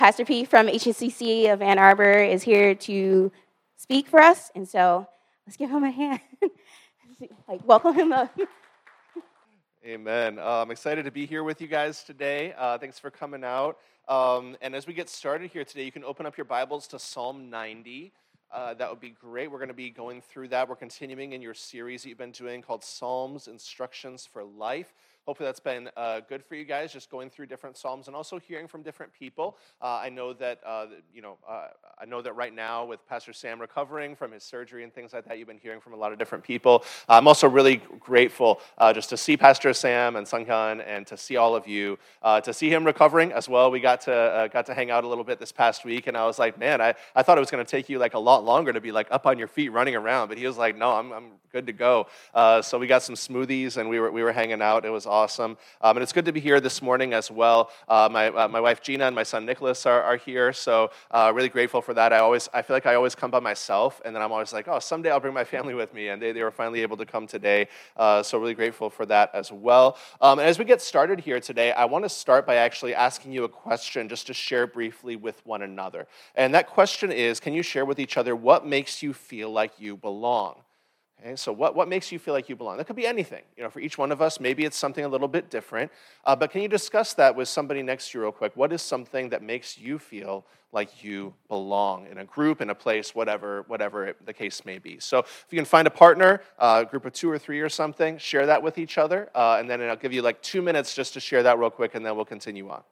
Pastor P from HNCC of Ann Arbor is here to speak for us, and so let's give him a hand. Welcome him up. Amen. I'm excited to be here with you guys today. Thanks for coming out. And as we get started here today, you can open up your Bibles to Psalm 90. That would be great. We're going to be going through that. We're continuing in your series that you've been doing called Psalms, Instructions for Life. Hopefully that's been good for you guys, just going through different psalms and also hearing from different people. I know that right now with Pastor Sam recovering from his surgery and things like that, you've been hearing from a lot of different people. I'm also really grateful just to see Pastor Sam and Sunghyun and to see all of you, to see him recovering as well. We got to hang out a little bit this past week, and I was like, man, I thought it was going to take you like a lot longer to be like up on your feet running around, but he was like, no, I'm good to go. So we got some smoothies and we were hanging out. It was awesome. And it's good to be here this morning as well. My wife Gina and my son Nicholas are here, so really grateful for that. I feel like I always come by myself, and then I'm always like, oh, someday I'll bring my family with me, and they were finally able to come today, so really grateful for that as well. And as we get started here today, I want to start by actually asking you a question just to share briefly with one another. And that question is, can you share with each other what makes you feel like you belong? Okay, so what makes you feel like you belong? That could be anything. For each one of us, maybe it's something a little bit different. But can you discuss that with somebody next to you real quick? What is something that makes you feel like you belong in a group, in a place, whatever the case may be? So if you can find a partner, a group of 2 or 3 or something, share that with each other. And then I'll give you like 2 minutes just to share that real quick, and then we'll continue on.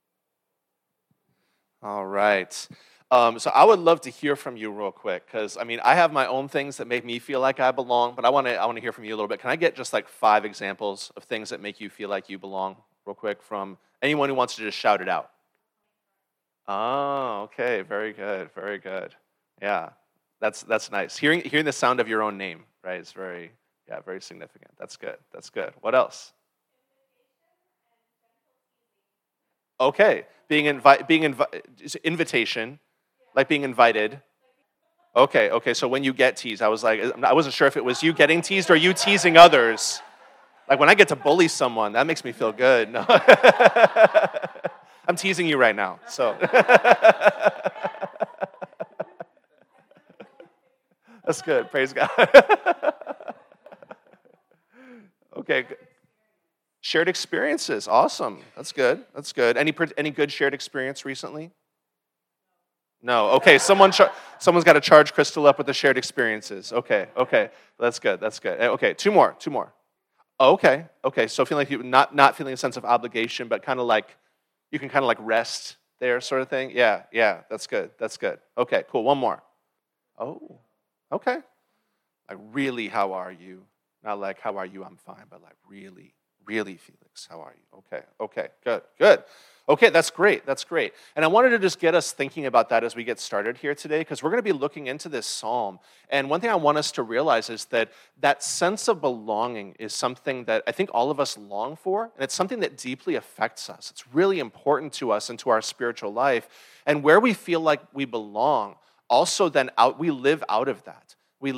All right. So I would love to hear from you real quick, because I have my own things that make me feel like I belong, but I want to hear from you a little bit. Can I get just like 5 examples of things that make you feel like you belong real quick from anyone who wants to just shout it out? Oh, okay, very good, very good. Yeah, that's nice. Hearing the sound of your own name, right, is very significant. That's good. What else? Okay, invitation. Like being invited. Okay, so when you get teased, I wasn't sure if it was you getting teased or you teasing others. Like when I get to bully someone, that makes me feel good. No. I'm teasing you right now, so. That's good, praise God. Okay, shared experiences, awesome. That's good. Any good shared experience recently? No. Okay. Someone's got to charge Crystal up with the shared experiences. Okay. That's good. Okay. 2 more. Okay. So feeling like you not feeling a sense of obligation, but kind of like you can kind of like rest there, sort of thing. Yeah. That's good. Okay. Cool. 1 more. Oh. Okay. Like really, how are you? Not like how are you? I'm fine, but like really, Felix, how are you? Okay. Good. Okay, that's great. And I wanted to just get us thinking about that as we get started here today, because we're going to be looking into this psalm. And one thing I want us to realize is that sense of belonging is something that I think all of us long for, and it's something that deeply affects us. It's really important to us and to our spiritual life. And where we feel like we belong, also then we live out of that. And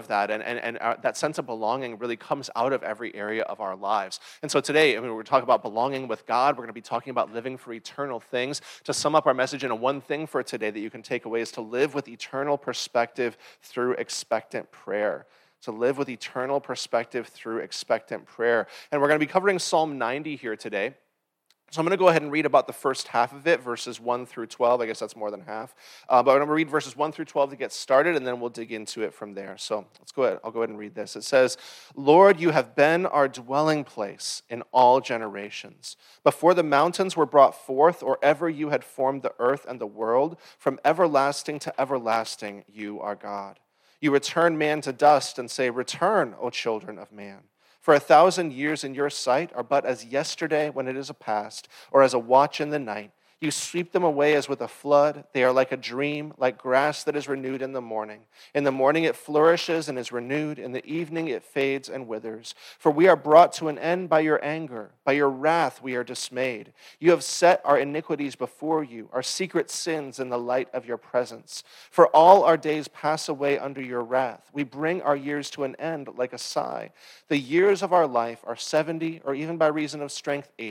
that sense of belonging really comes out of every area of our lives. And so today, we're talking about belonging with God. We're going to be talking about living for eternal things. To sum up our message in one thing for today that you can take away is to live with eternal perspective through expectant prayer. To live with eternal perspective through expectant prayer. And we're going to be covering Psalm 90 here today. So I'm going to go ahead and read about the first half of it, verses 1 through 12. I guess that's more than half. But I'm going to read verses 1 through 12 to get started, and then we'll dig into it from there. So let's go ahead. I'll go ahead and read this. It says, Lord, you have been our dwelling place in all generations. Before the mountains were brought forth, or ever you had formed the earth and the world, from everlasting to everlasting, you are God. You return man to dust and say, Return, O children of man. For 1,000 years in your sight are but as yesterday when it is a past, or as a watch in the night. You sweep them away as with a flood. They are like a dream, like grass that is renewed in the morning. In the morning it flourishes and is renewed. In the evening it fades and withers. For we are brought to an end by your anger. By your wrath we are dismayed. You have set our iniquities before you, our secret sins in the light of your presence. For all our days pass away under your wrath. We bring our years to an end like a sigh. The years of our life are 70, or even by reason of strength 80.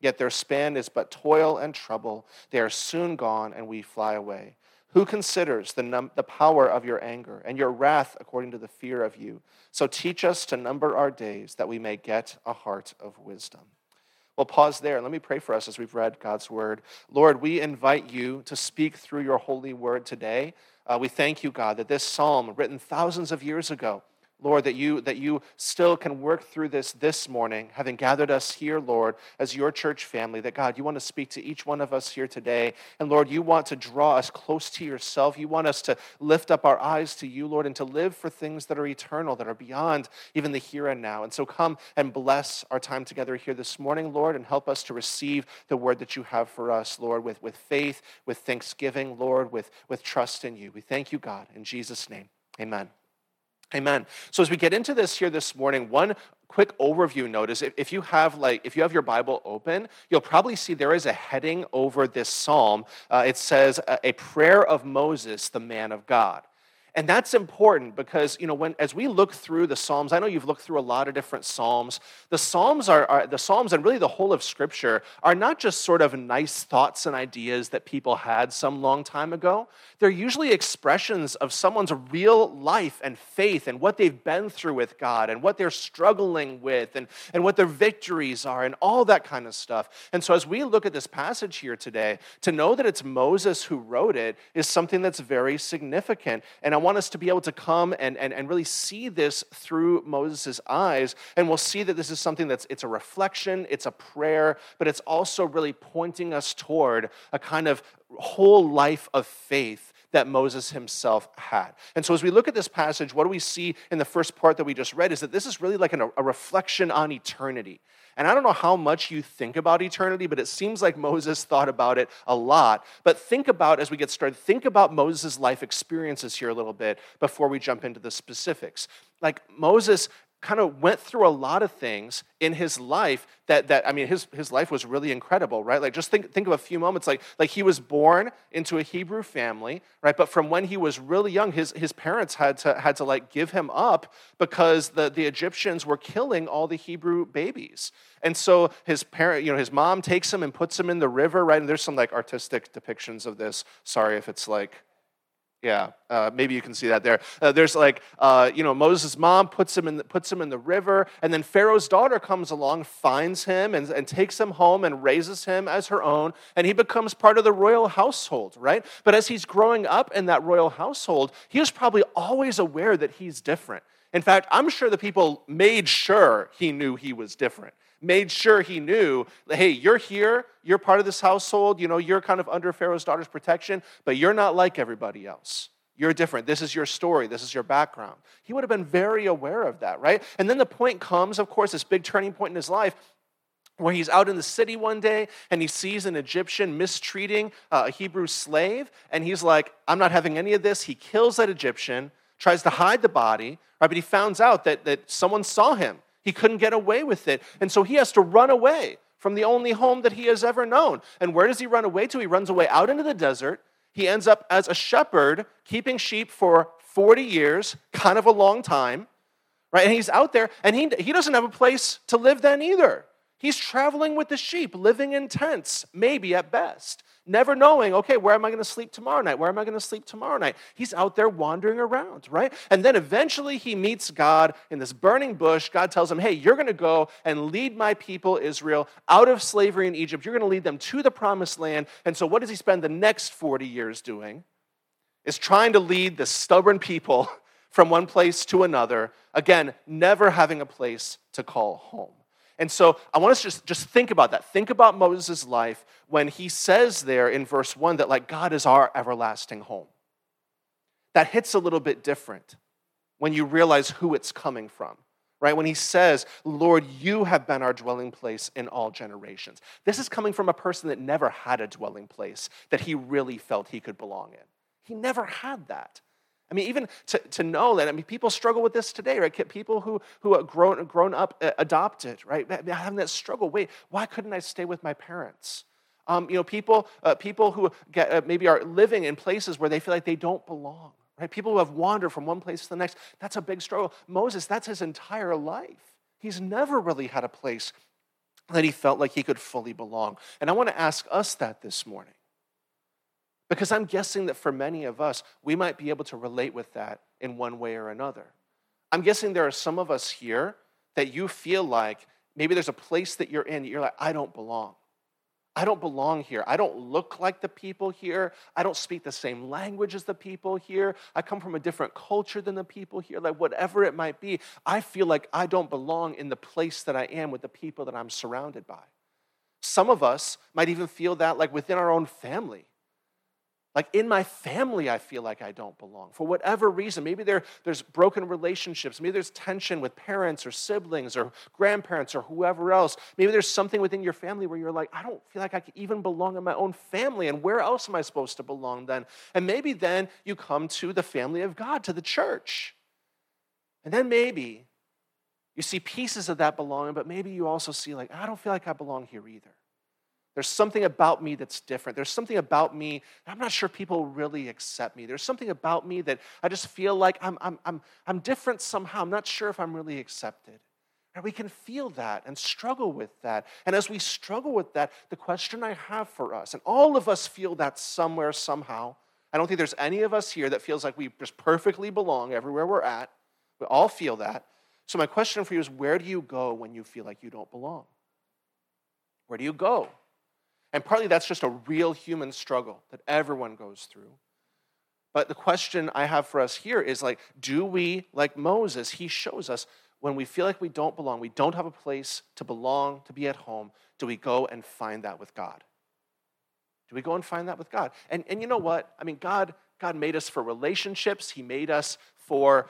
Yet their span is but toil and trouble. They are soon gone, and we fly away. Who considers the power of your anger and your wrath according to the fear of you? So teach us to number our days that we may get a heart of wisdom. We'll pause there. Let me pray for us as we've read God's word. Lord, we invite you to speak through your holy word today. We thank you, God, that this psalm, written thousands of years ago, Lord, that you still can work through this morning, having gathered us here, Lord, as your church family, that God, you want to speak to each one of us here today. And Lord, you want to draw us close to yourself. You want us to lift up our eyes to you, Lord, and to live for things that are eternal, that are beyond even the here and now. And so come and bless our time together here this morning, Lord, and help us to receive the word that you have for us, Lord, with faith, with thanksgiving, Lord, with trust in you. We thank you, God, in Jesus' name. Amen. Amen. So as we get into this here this morning, one quick overview note is if you have your Bible open, you'll probably see there is a heading over this psalm. It says, a prayer of Moses, the man of God. And that's important because, as we look through the Psalms, I know you've looked through a lot of different Psalms. The Psalms the Psalms and really the whole of Scripture are not just sort of nice thoughts and ideas that people had some long time ago. They're usually expressions of someone's real life and faith and what they've been through with God and what they're struggling with and what their victories are and all that kind of stuff. And so as we look at this passage here today, to know that it's Moses who wrote it is something that's very significant. And I want us to be able to come and really see this through Moses' eyes, and we'll see that this is something it's a reflection, it's a prayer, but it's also really pointing us toward a kind of whole life of faith that Moses himself had. And so as we look at this passage, what do we see in the first part that we just read is that this is really like a reflection on eternity. And I don't know how much you think about eternity, but it seems like Moses thought about it a lot. But as we get started, think about Moses' life experiences here a little bit before we jump into the specifics. Like Moses kind of went through a lot of things in his life his life was really incredible, right? Like just think of a few moments, like he was born into a Hebrew family, right? But from when he was really young, his parents had to like give him up because the Egyptians were killing all the Hebrew babies. And so his mom takes him and puts him in the river, right? And there's some like artistic depictions of this. Sorry if it's like, yeah, maybe you can see that there. There's Moses' mom puts him in the river, and then Pharaoh's daughter comes along, finds him, and takes him home and raises him as her own, and he becomes part of the royal household, right? But as he's growing up in that royal household, he was probably always aware that he's different. In fact, I'm sure the people made sure he knew he was different. Made sure he knew, hey, you're here, you're part of this household, you're kind of under Pharaoh's daughter's protection, but you're not like everybody else. You're different. This is your story. This is your background. He would have been very aware of that, right? And then the point comes, of course, this big turning point in his life, where he's out in the city one day and he sees an Egyptian mistreating a Hebrew slave, and he's like, I'm not having any of this. He kills that Egyptian, tries to hide the body, right? But he finds out that someone saw him. He couldn't get away with it. And so he has to run away from the only home that he has ever known. And where does he run away to? He runs away out into the desert. He ends up as a shepherd, keeping sheep for 40 years, kind of a long time, right? And he's out there, and he doesn't have a place to live then either. He's traveling with the sheep, living in tents, maybe at best, never knowing, okay, where am I going to sleep tomorrow night? Where am I going to sleep tomorrow night? He's out there wandering around, right? And then eventually he meets God in this burning bush. God tells him, hey, you're going to go and lead my people Israel out of slavery in Egypt. You're going to lead them to the promised land. And so what does he spend the next 40 years doing? Is trying to lead the stubborn people from one place to another, again, never having a place to call home. And so I want us to just think about that. Think about Moses' life when he says there in verse 1 that like God is our everlasting home. That hits a little bit different when you realize who it's coming from, right? When he says, Lord, you have been our dwelling place in all generations. This is coming from a person that never had a dwelling place that he really felt he could belong in. He never had that. I mean, even to know that, people struggle with this today, right? People who are grown up adopted, right? Having that struggle. Wait, why couldn't I stay with my parents? People who maybe are living in places where they feel like they don't belong, right? People who have wandered from one place to the next. That's a big struggle. Moses, that's his entire life. He's never really had a place that he felt like he could fully belong. And I want to ask us that this morning, because I'm guessing that for many of us, we might be able to relate with that in one way or another. I'm guessing there are some of us here that you feel like maybe there's a place that you're in, you're like, I don't belong. I don't belong here. I don't look like the people here. I don't speak the same language as the people here. I come from a different culture than the people here. Like whatever it might be, I feel like I don't belong in the place that I am with the people that I'm surrounded by. Some of us might even feel that like within our own family. Like in my family, I feel like I don't belong. For whatever reason, maybe there's broken relationships. Maybe there's tension with parents or siblings or grandparents or whoever else. Maybe there's something within your family where you're like, I don't feel like I can even belong in my own family. And where else am I supposed to belong then? And maybe then you come to the family of God, to the church. And then maybe you see pieces of that belonging, but maybe you also see like, I don't feel like I belong here either. There's something about me that's different. There's something about me that I'm not sure people really accept me. There's something about me that I just feel like I'm different somehow. I'm not sure if I'm really accepted. And we can feel that and struggle with that. And as we struggle with that, the question I have for us, and all of us feel that somewhere, somehow. I don't think there's any of us here that feels like we just perfectly belong everywhere we're at. We all feel that. So my question for you is, where do you go when you feel like you don't belong? Where do you go? And partly that's just a real human struggle that everyone goes through. But the question I have for us here is like, do we, like Moses, he shows us when we feel like we don't belong, we don't have a place to belong, to be at home, do we go and find that with God? Do we go and find that with God? And you know what? I mean, God made us for relationships. He made us for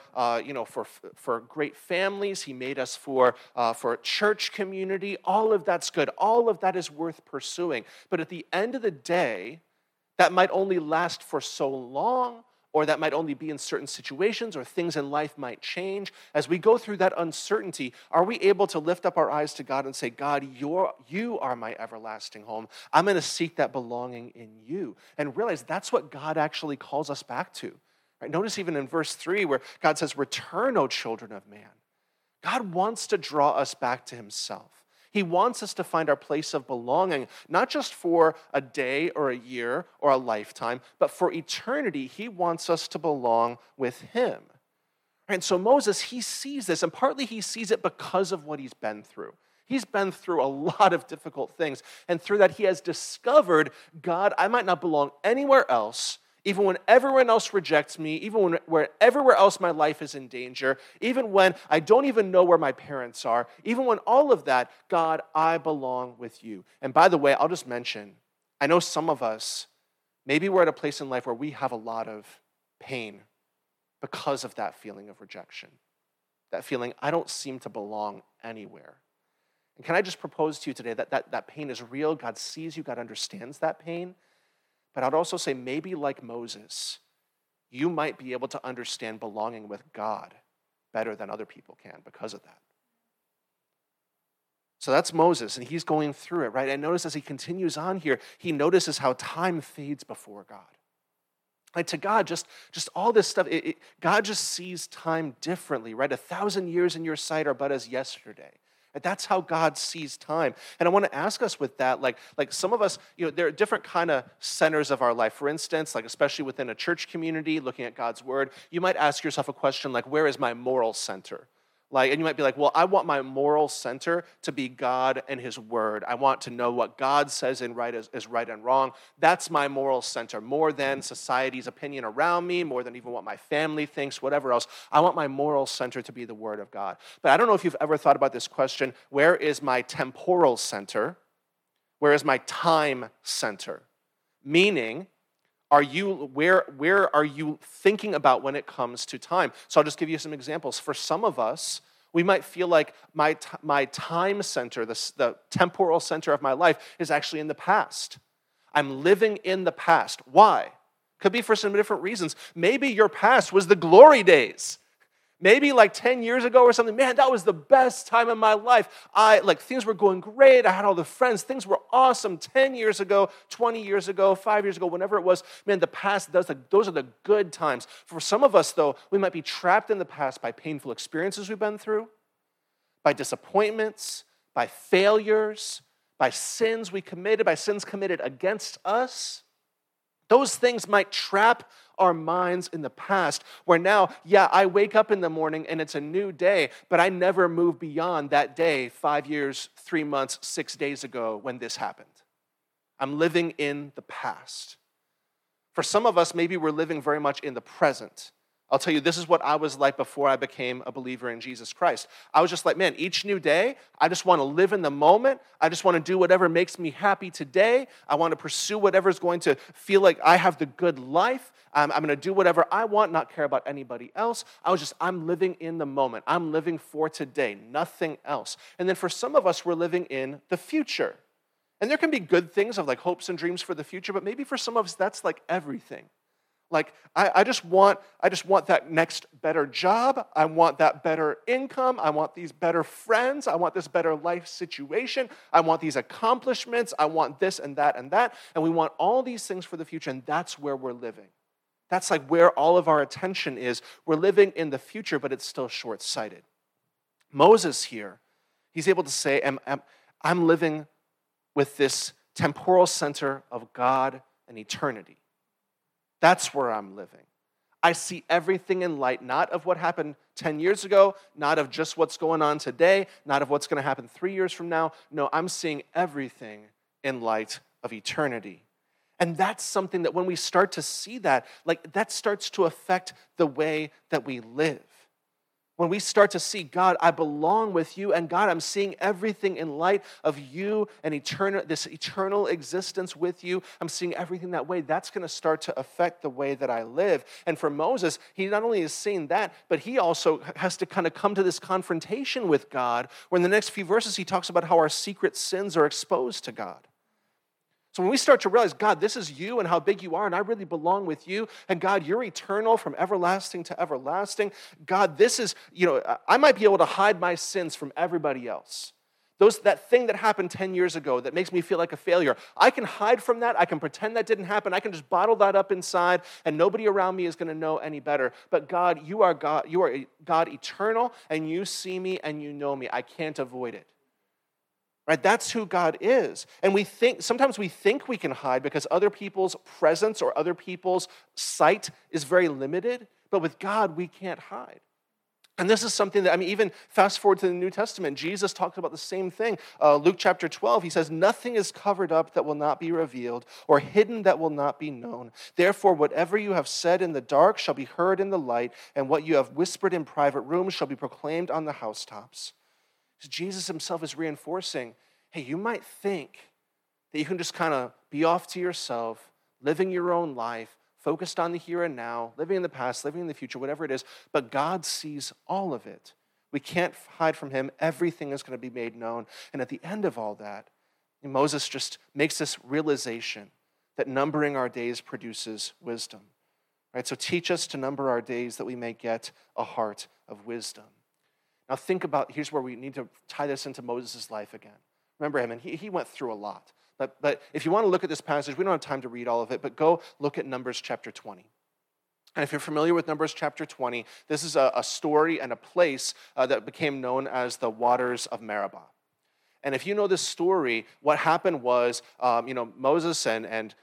great families. He made us for a church community. All of that's good. All of that is worth pursuing. But at the end of the day, that might only last for so long, or that might only be in certain situations, or things in life might change. As we go through that uncertainty, are we able to lift up our eyes to God and say, God, you are my everlasting home. I'm going to seek that belonging in you. And realize that's what God actually calls us back to. Right? Notice even in verse 3 where God says, return, O children of man. God wants to draw us back to himself. He wants us to find our place of belonging, not just for a day or a year or a lifetime, but for eternity. He wants us to belong with him. And so Moses, he sees this, and partly he sees it because of what he's been through. He's been through a lot of difficult things, and through that he has discovered, God, I might not belong anywhere else, even when everyone else rejects me, even when everywhere else my life is in danger, even when I don't even know where my parents are, even when all of that, God, I belong with you. And by the way, I'll just mention, I know some of us, maybe we're at a place in life where we have a lot of pain because of that feeling of rejection, that feeling, I don't seem to belong anywhere. And can I just propose to you today that pain is real? God sees you, God understands that pain. But I'd also say maybe like Moses, you might be able to understand belonging with God better than other people can because of that. So that's Moses, and he's going through it, right? And notice as he continues on here, he notices how time fades before God. Like to God, just all this stuff, God just sees time differently, right? 1,000 years in your sight are but as yesterday. That's how God sees time. And I want to ask us with that, like some of us, there are different kind of centers of our life. For instance, like especially within a church community, looking at God's word, you might ask yourself a question like, where is my moral center? And you might be like, well, I want my moral center to be God and his word. I want to know what God says is right and wrong. That's my moral center, more than society's opinion around me, more than even what my family thinks, whatever else. I want my moral center to be the word of God. But I don't know if you've ever thought about this question, where is my temporal center? Where is my time center? Meaning, where are you thinking about when it comes to time? So I'll just give you some examples. For some of us, we might feel like my time center, the temporal center of my life, is actually in the past. I'm living in the past. Why? Could be for some different reasons. Maybe your past was the glory days. Maybe like 10 years ago or something, man, that was the best time of my life. Things were going great. I had all the friends. Things were awesome 10 years ago, 20 years ago, 5 years ago, whenever it was. Man, the past, those are the good times. For some of us, though, we might be trapped in the past by painful experiences we've been through, by disappointments, by failures, by sins we committed, by sins committed against us. Those things might trap our minds in the past, where now, yeah, I wake up in the morning and it's a new day, but I never move beyond that day 5 years, 3 months, 6 days ago when this happened. I'm living in the past. For some of us, maybe we're living very much in the present. I'll tell you, this is what I was like before I became a believer in Jesus Christ. I was just like, man, each new day, I just want to live in the moment. I just want to do whatever makes me happy today. I want to pursue whatever is going to feel like I have the good life. I'm going to do whatever I want, not care about anybody else. I'm living in the moment. I'm living for today, nothing else. And then for some of us, we're living in the future. And there can be good things of like hopes and dreams for the future, but maybe for some of us, that's like everything. Like, I just want that next better job. I want that better income. I want these better friends. I want this better life situation. I want these accomplishments. I want this and that and that. And we want all these things for the future, and that's where we're living. That's like where all of our attention is. We're living in the future, but it's still short-sighted. Moses here, he's able to say, I'm living with this temporal center of God and eternity. That's where I'm living. I see everything in light, not of what happened 10 years ago, not of just what's going on today, not of what's going to happen 3 years from now. No, I'm seeing everything in light of eternity. And that's something that when we start to see that, like that starts to affect the way that we live. When we start to see, God, I belong with you, and God, I'm seeing everything in light of you and this eternal existence with you. I'm seeing everything that way. That's going to start to affect the way that I live. And for Moses, he not only is seeing that, but he also has to kind of come to this confrontation with God, where in the next few verses, he talks about how our secret sins are exposed to God. So when we start to realize, God, this is you and how big you are, and I really belong with you, and God, you're eternal from everlasting to everlasting. God, this is, I might be able to hide my sins from everybody else. That thing that happened 10 years ago that makes me feel like a failure, I can hide from that. I can pretend that didn't happen. I can just bottle that up inside, and nobody around me is going to know any better. But God, you are God eternal, and you see me and you know me. I can't avoid it. Right? That's who God is. And sometimes we think we can hide because other people's presence or other people's sight is very limited, but with God, we can't hide. And this is something that, even fast forward to the New Testament, Jesus talks about the same thing. Luke chapter 12, he says, nothing is covered up that will not be revealed, or hidden that will not be known. Therefore, whatever you have said in the dark shall be heard in the light, and what you have whispered in private rooms shall be proclaimed on the housetops. Jesus himself is reinforcing, hey, you might think that you can just kind of be off to yourself, living your own life, focused on the here and now, living in the past, living in the future, whatever it is, but God sees all of it. We can't hide from him. Everything is going to be made known. And at the end of all that, Moses just makes this realization that numbering our days produces wisdom. Right? So teach us to number our days that we may get a heart of wisdom. Now think about, here's where we need to tie this into Moses' life again. Remember him, and he went through a lot. But if you want to look at this passage, we don't have time to read all of it, but go look at Numbers chapter 20. And if you're familiar with Numbers chapter 20, this is a story and a place that became known as the Waters of Meribah. And if you know this story, what happened was, Moses and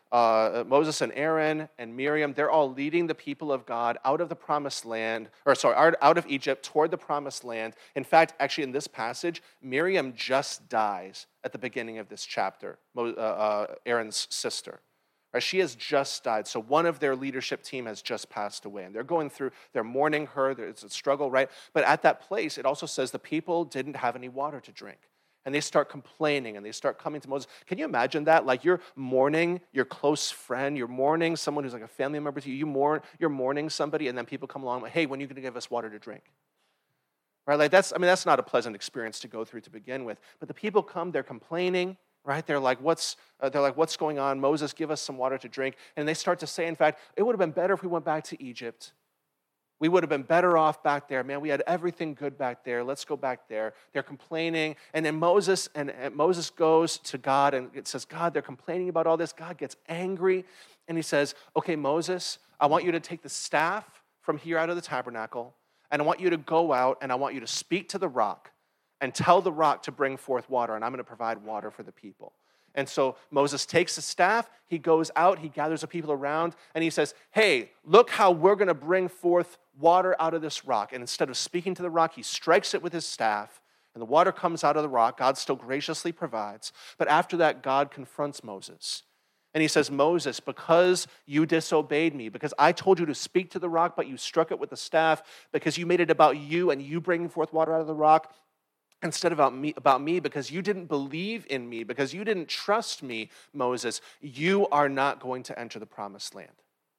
Aaron and Miriam, they're all leading the people of God out of the promised land, out of Egypt toward the promised land. In fact, actually in this passage, Miriam just dies at the beginning of this chapter, Aaron's sister. Right, she has just died. So one of their leadership team has just passed away. And they're mourning her. It's a struggle, right? But at that place, it also says the people didn't have any water to drink. And they start complaining, and they start coming to Moses. Can you imagine that? Like you're mourning your close friend, you're mourning someone who's like a family member to you. You're mourning somebody, and then people come along like, hey, when are you going to give us water to drink? Right? Like that's not a pleasant experience to go through to begin with. But the people come, they're complaining, right? They're like, what's going on? Moses, give us some water to drink. And they start to say, in fact, it would have been better if we went back to Egypt. We would have been better off back there. Man, we had everything good back there. Let's go back there. They're complaining. And then Moses goes to God, and it says, God, they're complaining about all this. God gets angry, and he says, okay, Moses, I want you to take the staff from here out of the tabernacle, and I want you to go out, and I want you to speak to the rock. and tell the rock to bring forth water, and I'm going to provide water for the people. And so Moses takes the staff, he goes out, he gathers the people around, and he says, hey, look how we're going to bring forth water out of this rock. And instead of speaking to the rock, he strikes it with his staff, and the water comes out of the rock. God still graciously provides. But after that, God confronts Moses. And he says, Moses, because you disobeyed me, because I told you to speak to the rock, but you struck it with the staff, because you made it about you and you bringing forth water out of the rock, instead of about me, because you didn't believe in me, because you didn't trust me, Moses, you are not going to enter the promised land.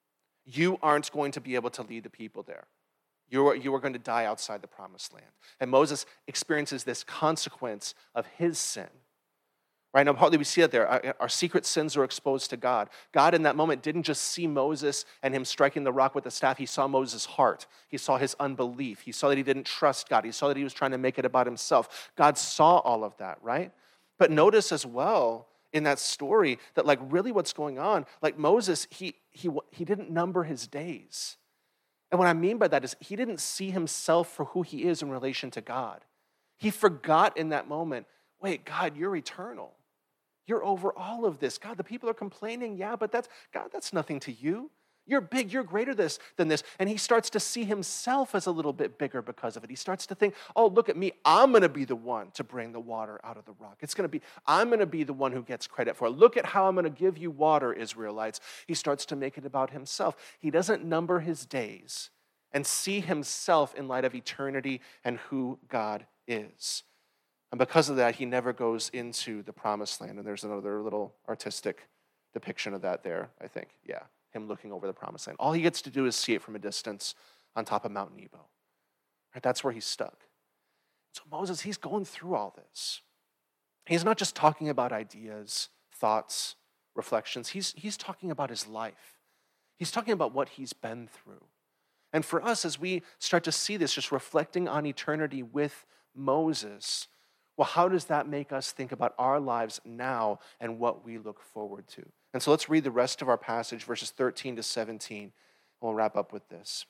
You aren't going to be able to lead the people there. You are going to die outside the promised land. And Moses experiences this consequence of his sin. Right now, partly we see it there. Our secret sins are exposed to God. God in that moment didn't just see Moses and him striking the rock with the staff. He saw Moses' heart. He saw his unbelief. He saw that he didn't trust God. He saw that he was trying to make it about himself. God saw all of that, right? But notice as well in that story that like really what's going on, like Moses, he didn't number his days. And what I mean by that is he didn't see himself for who he is in relation to God. He forgot in that moment, wait, God, you're eternal. You're over all of this. God, the people are complaining. Yeah, but that's nothing to you. You're big. You're greater than this. And he starts to see himself as a little bit bigger because of it. He starts to think, oh, look at me. I'm going to be the one to bring the water out of the rock. I'm going to be the one who gets credit for it. Look at how I'm going to give you water, Israelites. He starts to make it about himself. He doesn't number his days and see himself in light of eternity and who God is. And because of that, he never goes into the promised land. And there's another little artistic depiction of that there, I think. Yeah, him looking over the promised land. All he gets to do is see it from a distance on top of Mount Nebo. Right? That's where he's stuck. So Moses, he's going through all this. He's not just talking about ideas, thoughts, reflections. He's talking about his life. He's talking about what he's been through. And for us, as we start to see this, just reflecting on eternity with Moses, well, how does that make us think about our lives now and what we look forward to? And so let's read the rest of our passage, verses 13 to 17, and we'll wrap up with this.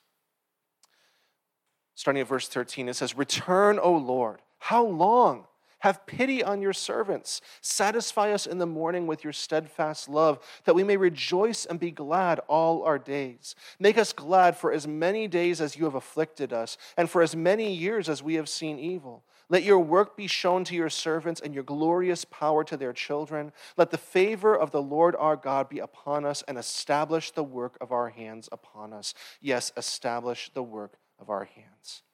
Starting at verse 13, it says, "Return, O Lord, how long? Have pity on your servants. Satisfy us in the morning with your steadfast love, that we may rejoice and be glad all our days. Make us glad for as many days as you have afflicted us, and for as many years as we have seen evil. Let your work be shown to your servants, and your glorious power to their children. Let the favor of the Lord our God be upon us, and establish the work of our hands upon us. Yes, establish the work of our hands."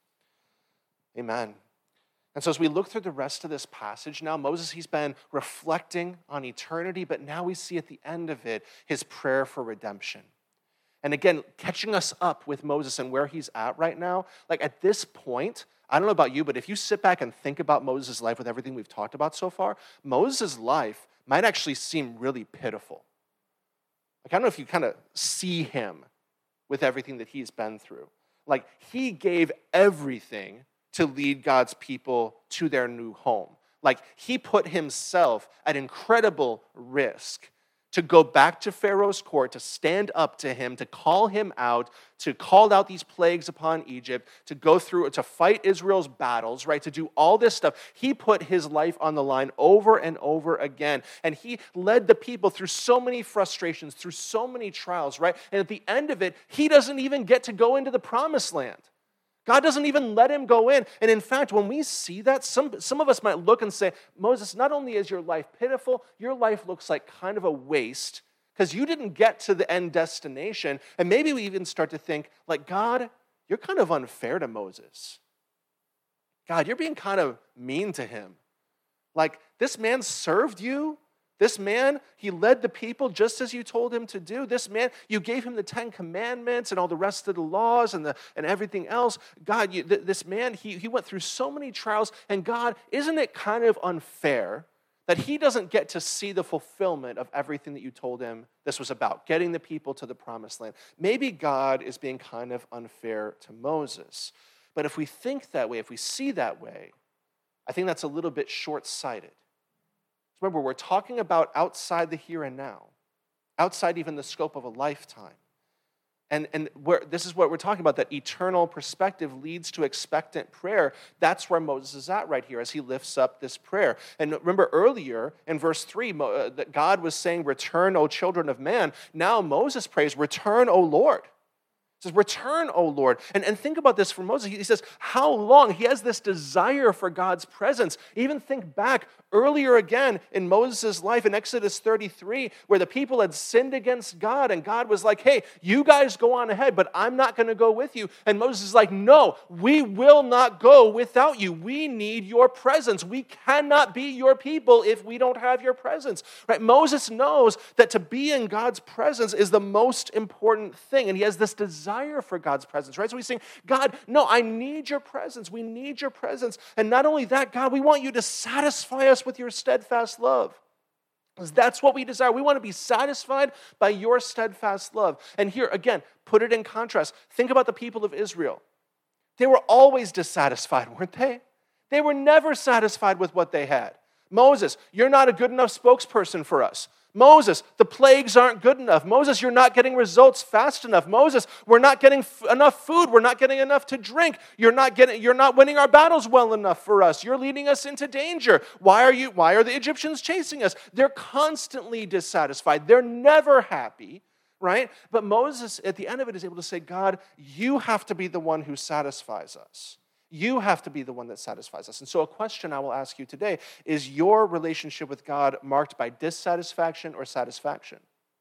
Amen. And so as we look through the rest of this passage now, Moses, he's been reflecting on eternity, but now we see at the end of it his prayer for redemption. And again, catching us up with Moses and where he's at right now, like at this point, I don't know about you, but if you sit back and think about Moses' life with everything we've talked about so far, Moses' life might actually seem really pitiful. Like, I don't know if you kind of see him with everything that he's been through. Like, he gave everything to lead God's people to their new home. Like, he put himself at incredible risk to go back to Pharaoh's court, to stand up to him, to call him out, to call out these plagues upon Egypt, to go through, to fight Israel's battles, right? To do all this stuff. He put his life on the line over and over again. And he led the people through so many frustrations, through so many trials, right? And at the end of it, he doesn't even get to go into the promised land. God doesn't even let him go in. And in fact, when we see that, some of us might look and say, Moses, not only is your life pitiful, your life looks like kind of a waste because you didn't get to the end destination. And maybe we even start to think, like, God, you're kind of unfair to Moses. God, you're being kind of mean to him. Like, this man served you. This man, he led the people just as you told him to do. This man, you gave him the 10 Commandments and all the rest of the laws and everything else. God, this man, he went through so many trials. And God, isn't it kind of unfair that he doesn't get to see the fulfillment of everything that you told him this was about, getting the people to the promised land? Maybe God is being kind of unfair to Moses. But if we think that way, if we see that way, I think that's a little bit short-sighted. Remember, we're talking about outside the here and now, outside even the scope of a lifetime. And this is what we're talking about, that eternal perspective leads to expectant prayer. That's where Moses is at right here as he lifts up this prayer. And remember earlier in verse 3 that God was saying, return, O children of man. Now Moses prays, return, O Lord. He says, return, O Lord. And think about this for Moses. He says, how long? He has this desire for God's presence. Even think back earlier again in Moses' life in Exodus 33, where the people had sinned against God, and God was like, hey, you guys go on ahead, but I'm not going to go with you. And Moses is like, no, we will not go without you. We need your presence. We cannot be your people if we don't have your presence. Right? Moses knows that to be in God's presence is the most important thing, and he has this desire for God's presence, right? So he's saying, God, no, I need your presence. We need your presence. And not only that, God, we want you to satisfy us with your steadfast love. Because that's what we desire. We want to be satisfied by your steadfast love. And here, again, put it in contrast. Think about the people of Israel. They were always dissatisfied, weren't they? They were never satisfied with what they had. Moses, you're not a good enough spokesperson for us. Moses, the plagues aren't good enough. Moses, you're not getting results fast enough. Moses, we're not getting enough food. We're not getting enough to drink. You're not winning our battles well enough for us. You're leading us into danger. Why are the Egyptians chasing us? They're constantly dissatisfied. They're never happy, right? But Moses, at the end of it, is able to say, God, you have to be the one who satisfies us. You have to be the one that satisfies us. And so a question I will ask you today, is your relationship with God marked by dissatisfaction or satisfaction?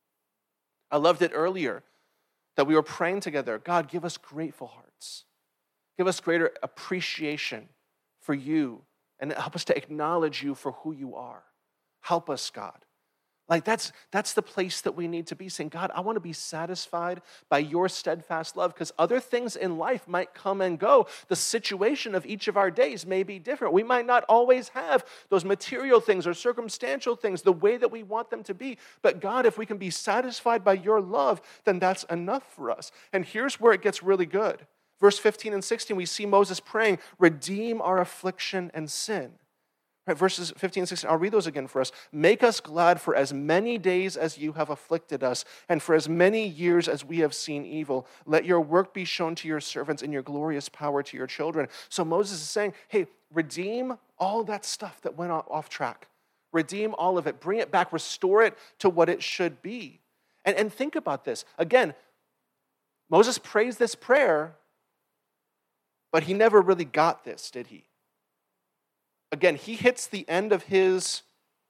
I loved it earlier that we were praying together, God, give us grateful hearts. Give us greater appreciation for you and help us to acknowledge you for who you are. Help us, God. Like that's the place that we need to be, saying, God, I want to be satisfied by your steadfast love, because other things in life might come and go. The situation of each of our days may be different. We might not always have those material things or circumstantial things the way that we want them to be. But God, if we can be satisfied by your love, then that's enough for us. And here's where it gets really good. Verse 15 and 16, we see Moses praying, redeem our affliction and sin. Right, verses 15 and 16, I'll read those again for us. Make us glad for as many days as you have afflicted us, and for as many years as we have seen evil. Let your work be shown to your servants and your glorious power to your children. So Moses is saying, hey, redeem all that stuff that went off track. Redeem all of it. Bring it back. Restore it to what it should be. And think about this. Again, Moses prays this prayer, but he never really got this, did he? Again, he hits the end of his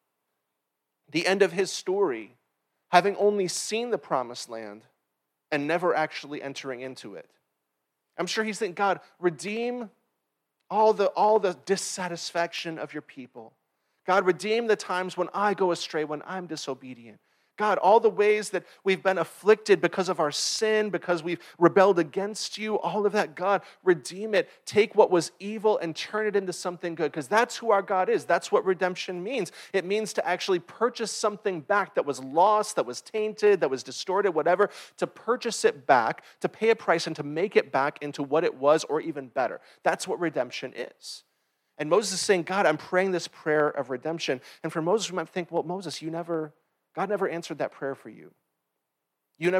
story, having only seen the promised land and never actually entering into it. I'm sure he's thinking, God, redeem all the dissatisfaction of your people. God, redeem the times when I go astray, when I'm disobedient. God, all the ways that we've been afflicted because of our sin, because we've rebelled against you, all of that, God, redeem it. Take what was evil and turn it into something good, because that's who our God is. That's what redemption means. It means to actually purchase something back that was lost, that was tainted, that was distorted, whatever, to purchase it back, to pay a price and to make it back into what it was or even better. That's what redemption is. And Moses is saying, God, I'm praying this prayer of redemption. And for Moses, we might think, well, Moses, God never answered that prayer for you. You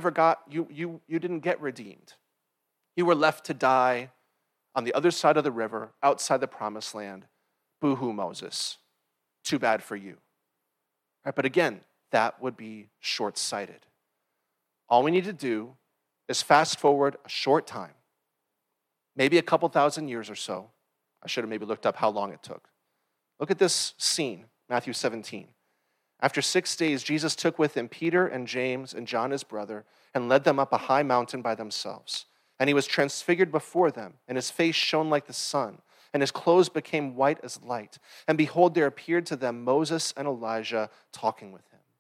didn't get redeemed. You were left to die on the other side of the river, outside the promised land. Boo-hoo, Moses. Too bad for you. Right, but again, that would be short-sighted. All we need to do is fast forward a short time, maybe a couple thousand years or so. I should have maybe looked up how long it took. Look at this scene, Matthew 17. After 6 days, Jesus took with him Peter and James and John his brother and led them up a high mountain by themselves. And he was transfigured before them, and his face shone like the sun, and his clothes became white as light. And behold, there appeared to them Moses and Elijah talking with him.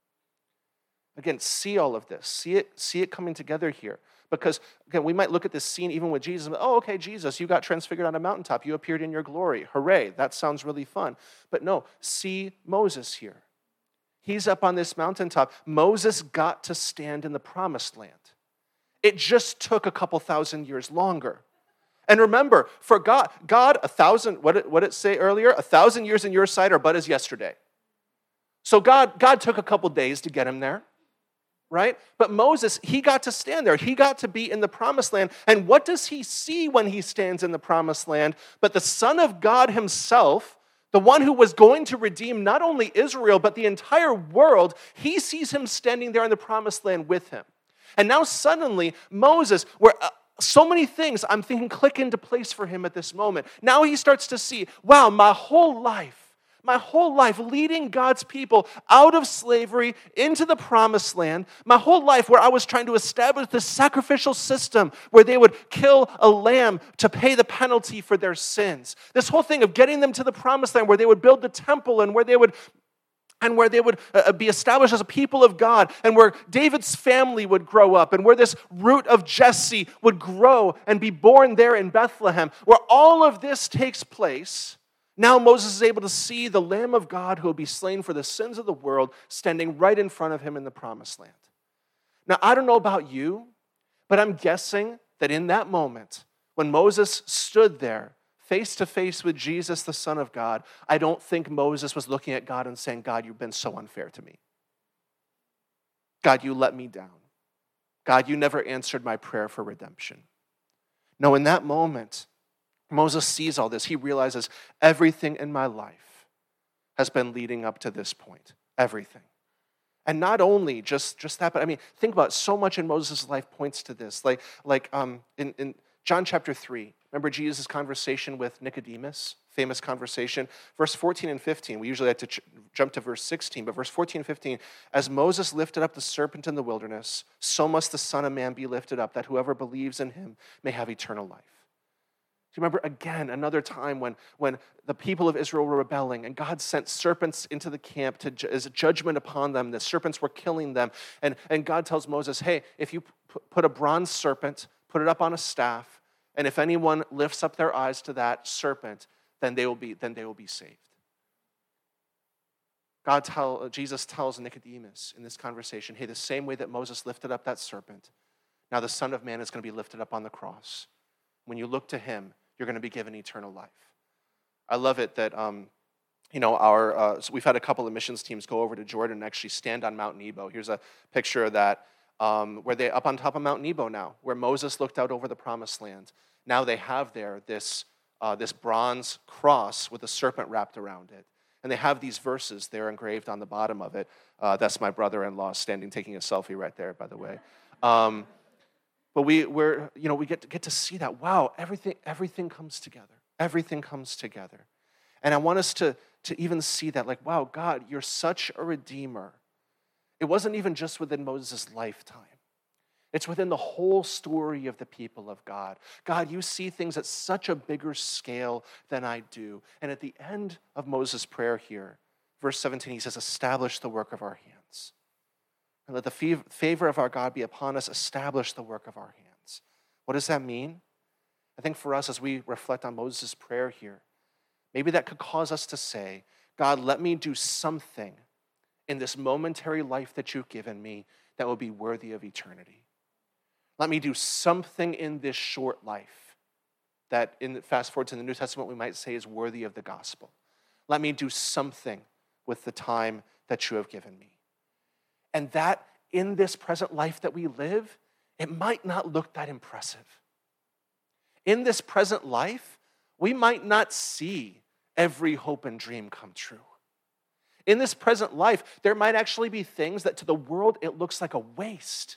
Again, see all of this. See it coming together here. Because, again, we might look at this scene even with Jesus and oh, okay, Jesus, you got transfigured on a mountaintop. You appeared in your glory. Hooray, that sounds really fun. But no, see Moses here. He's up on this mountaintop. Moses got to stand in the promised land. It just took a couple thousand years longer. And remember, for God, 1,000, what did it say earlier? 1,000 years in your sight are but as yesterday. So God took a couple days to get him there. right? But Moses, he got to stand there. He got to be in the promised land. And what does he see when he stands in the promised land? But the Son of God himself, the one who was going to redeem not only Israel, but the entire world, he sees him standing there in the promised land with him. And now suddenly, Moses, where so many things I'm thinking click into place for him at this moment. Now he starts to see, wow, my whole life leading God's people out of slavery into the promised land, my whole life where I was trying to establish this sacrificial system where they would kill a lamb to pay the penalty for their sins. This whole thing of getting them to the promised land where they would build the temple and where they would be established as a people of God, and where David's family would grow up, and where this root of Jesse would grow and be born there in Bethlehem, where all of this takes place. Now Moses is able to see the Lamb of God who will be slain for the sins of the world standing right in front of him in the promised land. Now, I don't know about you, but I'm guessing that in that moment, when Moses stood there, face to face with Jesus, the Son of God, I don't think Moses was looking at God and saying, God, you've been so unfair to me. God, you let me down. God, you never answered my prayer for redemption. No, in that moment, Moses sees all this. He realizes everything in my life has been leading up to this point. Everything. And not only just that, but I mean, think about it. So much in Moses' life points to this. In John chapter 3, remember Jesus' conversation with Nicodemus? Famous conversation. Verse 14 and 15. We usually like to jump to verse 16, but verse 14 and 15. As Moses lifted up the serpent in the wilderness, so must the Son of Man be lifted up, that whoever believes in him may have eternal life. Do you remember again another time when the people of Israel were rebelling and God sent serpents into the camp as a judgment upon them? The serpents were killing them. And God tells Moses, hey, if you put a bronze serpent, put it up on a staff, and if anyone lifts up their eyes to that serpent, then they will be saved. Jesus tells Nicodemus in this conversation, hey, the same way that Moses lifted up that serpent, now the Son of Man is going to be lifted up on the cross. When you look to him, you're going to be given eternal life. I love it that so we've had a couple of missions teams go over to Jordan and actually stand on Mount Nebo. Here's a picture of that. Where they up on top of Mount Nebo now, where Moses looked out over the promised land. Now they have there this bronze cross with a serpent wrapped around it. And they have these verses there engraved on the bottom of it. That's my brother-in-law standing taking a selfie right there, by the way. But we get to see that. Wow, everything comes together. Everything comes together. And I want us to even see that, like, wow, God, you're such a redeemer. It wasn't even just within Moses' lifetime. It's within the whole story of the people of God. God, you see things at such a bigger scale than I do. And at the end of Moses' prayer here, verse 17, he says, establish the work of our hands. And let the favor of our God be upon us, establish the work of our hands. What does that mean? I think for us, as we reflect on Moses' prayer here, maybe that could cause us to say, God, let me do something in this momentary life that you've given me that will be worthy of eternity. Let me do something in this short life that, fast forward to the New Testament, we might say is worthy of the gospel. Let me do something with the time that you have given me. And that in this present life that we live, it might not look that impressive. In this present life, we might not see every hope and dream come true. In this present life, there might actually be things that to the world it looks like a waste.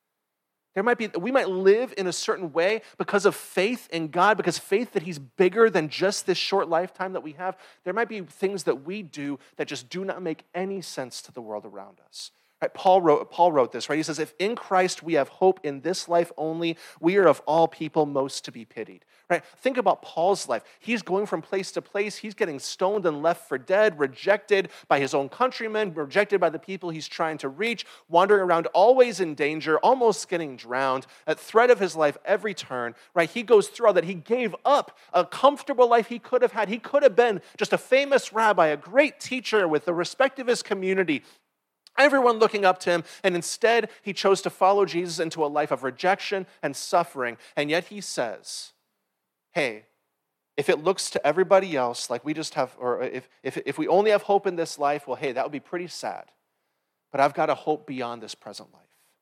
We might live in a certain way because of faith in God, because faith that he's bigger than just this short lifetime that we have. There might be things that we do that just do not make any sense to the world around us. Right? Paul wrote this, right? He says, if in Christ we have hope in this life only, we are of all people most to be pitied. Right? Think about Paul's life. He's going from place to place. He's getting stoned and left for dead, rejected by his own countrymen, rejected by the people he's trying to reach, wandering around always in danger, almost getting drowned, at threat of his life every turn. Right? He goes through all that. He gave up a comfortable life he could have had. He could have been just a famous rabbi, a great teacher with the respect of his community, everyone looking up to him, and instead he chose to follow Jesus into a life of rejection and suffering. And yet he says, hey, if it looks to everybody else like we just have, or if we only have hope in this life, well, hey, that would be pretty sad. But I've got a hope beyond this present life.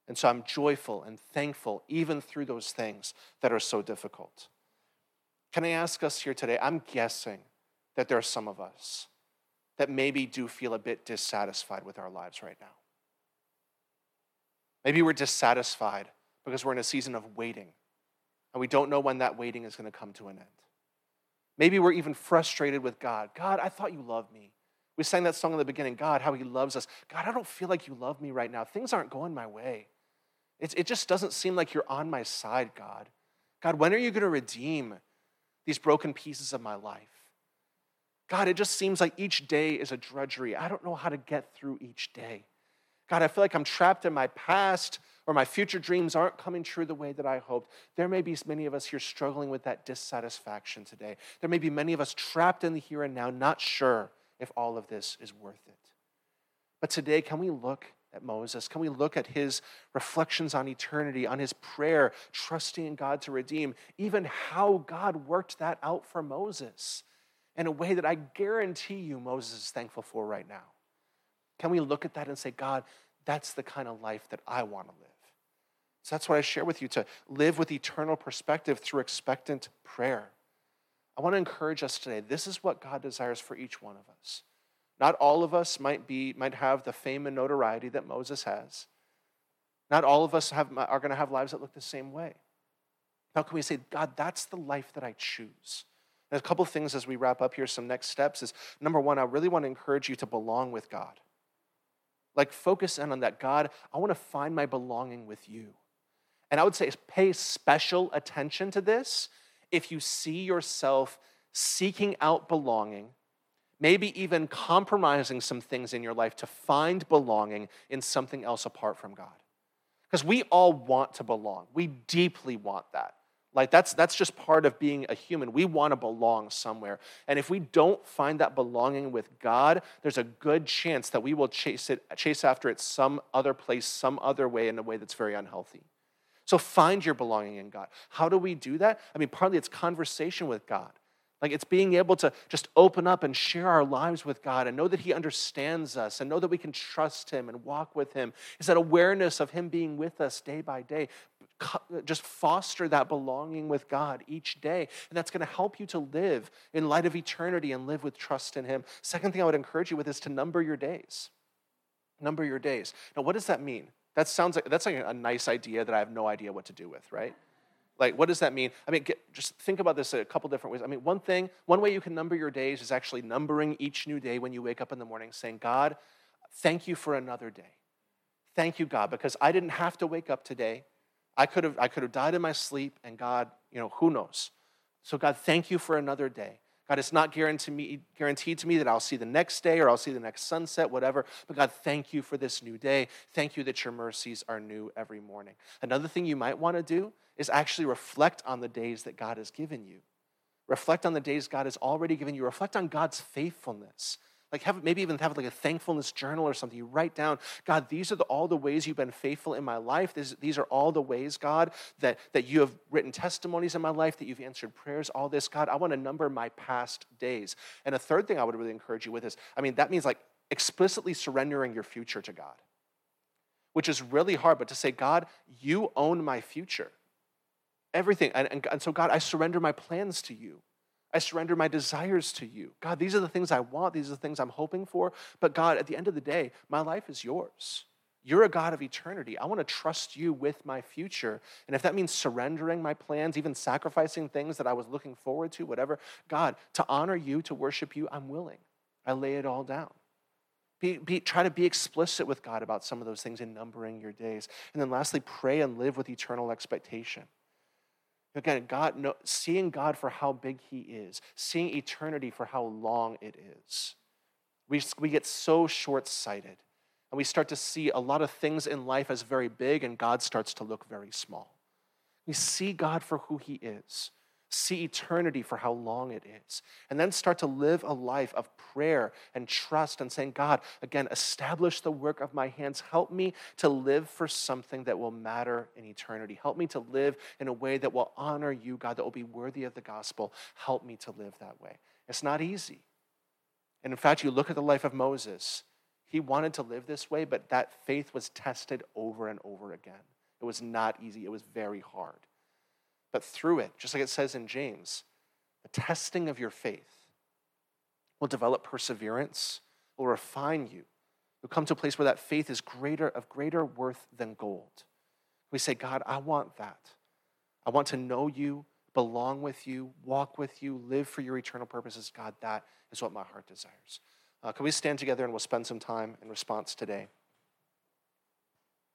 And so I'm joyful and thankful even through those things that are so difficult. Can I ask us here today, I'm guessing that there are some of us that maybe do feel a bit dissatisfied with our lives right now. Maybe we're dissatisfied because we're in a season of waiting, and we don't know when that waiting is going to come to an end. Maybe we're even frustrated with God. God, I thought you loved me. We sang that song in the beginning, God, how he loves us. God, I don't feel like you love me right now. Things aren't going my way. It just doesn't seem like you're on my side, God. God, when are you going to redeem these broken pieces of my life? God, it just seems like each day is a drudgery. I don't know how to get through each day. God, I feel like I'm trapped in my past, or my future dreams aren't coming true the way that I hoped. There may be many of us here struggling with that dissatisfaction today. There may be many of us trapped in the here and now, not sure if all of this is worth it. But today, can we look at Moses? Can we look at his reflections on eternity, on his prayer, trusting in God to redeem, even how God worked that out for Moses in a way that I guarantee you Moses is thankful for right now? Can we look at that and say, God, that's the kind of life that I want to live? So that's what I share with you, to live with eternal perspective through expectant prayer. I want to encourage us today. This is what God desires for each one of us. Not all of us might have the fame and notoriety that Moses has. Not all of us are going to have lives that look the same way. How can we say, God, that's the life that I choose? And a couple of things as we wrap up here, some next steps is, number one, I really want to encourage you to belong with God. Like, focus in on that. God, I want to find my belonging with you. And I would say pay special attention to this if you see yourself seeking out belonging, maybe even compromising some things in your life to find belonging in something else apart from God. Because we all want to belong. We deeply want that. Like, that's just part of being a human. We want to belong somewhere. And if we don't find that belonging with God, there's a good chance that we will chase after it some other place, some other way, in a way that's very unhealthy. So find your belonging in God. How do we do that? I mean, partly it's conversation with God. Like, it's being able to just open up and share our lives with God and know that he understands us and know that we can trust him and walk with him. It's that awareness of him being with us day by day. Just foster that belonging with God each day. And that's going to help you to live in light of eternity and live with trust in him. Second thing I would encourage you with is to number your days. Number your days. Now, what does that mean? That's like a nice idea that I have no idea what to do with, right? Like, what does that mean? I mean, just think about this a couple different ways. I mean, one way you can number your days is actually numbering each new day when you wake up in the morning, saying, God, thank you for another day. Thank you, God, because I didn't have to wake up today. I could have died in my sleep, and God, who knows? So God, thank you for another day. God, it's not guaranteed to me that I'll see the next day or I'll see the next sunset, whatever. But God, thank you for this new day. Thank you that your mercies are new every morning. Another thing you might want to do is actually reflect on the days that God has given you. Reflect on the days God has already given you. Reflect on God's faithfulness. Like, maybe even have like a thankfulness journal or something. You write down, God, these are all the ways you've been faithful in my life. These are all the ways, God, that you have written testimonies in my life, that you've answered prayers, all this. God, I want to number my past days. And a third thing I would really encourage you with is, that means like explicitly surrendering your future to God, which is really hard, but to say, God, you own my future. Everything. And so, God, I surrender my plans to you. I surrender my desires to you. God, these are the things I want. These are the things I'm hoping for. But God, at the end of the day, my life is yours. You're a God of eternity. I want to trust you with my future. And if that means surrendering my plans, even sacrificing things that I was looking forward to, whatever, God, to honor you, to worship you, I'm willing. I lay it all down. Try to be explicit with God about some of those things in numbering your days. And then lastly, pray and live with eternal expectation. Again, seeing God for how big he is, seeing eternity for how long it is. We get so short-sighted, and we start to see a lot of things in life as very big, and God starts to look very small. We see God for who he is, see eternity for how long it is, and then start to live a life of prayer and trust and saying, God, again, establish the work of my hands. Help me to live for something that will matter in eternity. Help me to live in a way that will honor you, God, that will be worthy of the gospel. Help me to live that way. It's not easy. And in fact, you look at the life of Moses, He wanted to live this way, but that faith was tested over and over again. It was not easy. It was very hard. But through it, just like it says in James, the testing of your faith will develop perseverance, will refine you. You'll come to a place where that faith is of greater worth than gold. We say, God, I want that. I want to know you, belong with you, walk with you, live for your eternal purposes. God, that is what my heart desires. Can we stand together and we'll spend some time in response today?